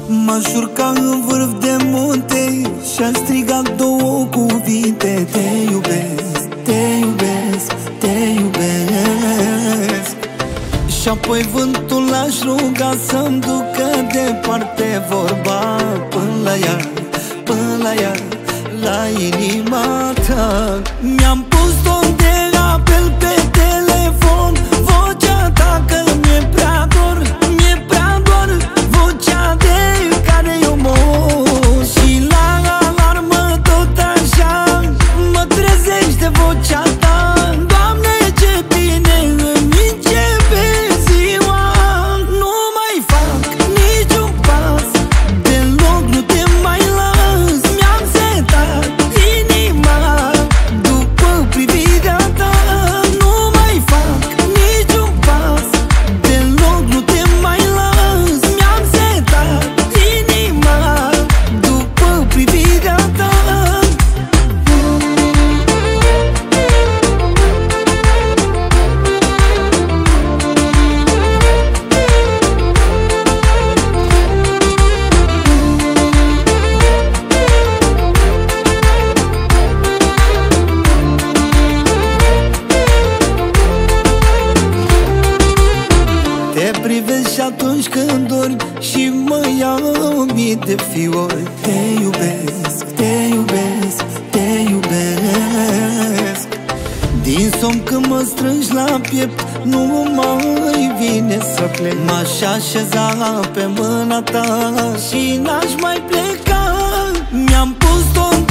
M-aș urca în vârf de munte și-aș striga două cuvinte: te iubesc, te iubesc, te iubesc. Și apoi vântul l-aș ruga să-mi ducă departe vorba, până la ea, până la ea, la inima ta. Mi-am pus ton de apel pe telefon, vocea ta că mi-e prea dor, mi-e prea dor, vocea de care eu mor. Și la alarmă tot așa mă trezește vocea ta. Doamne, ce bine îmi începe ziua. Nu mai fac niciun pas, deloc nu te mai las. Mi-am setat inima după privirea ta. Nu mai fac niciun pas, deloc nu te mai las. Mi-am setat inima după privirea ta. Te privesc și atunci când dormi și mă iau mii de fiori. Te iubesc, te iubesc, te iubesc. Din somn când mă strângi la piept, nu mai vine să plec. M-aș așeza pe mâna ta și n-aș mai pleca. Mi-am pus tot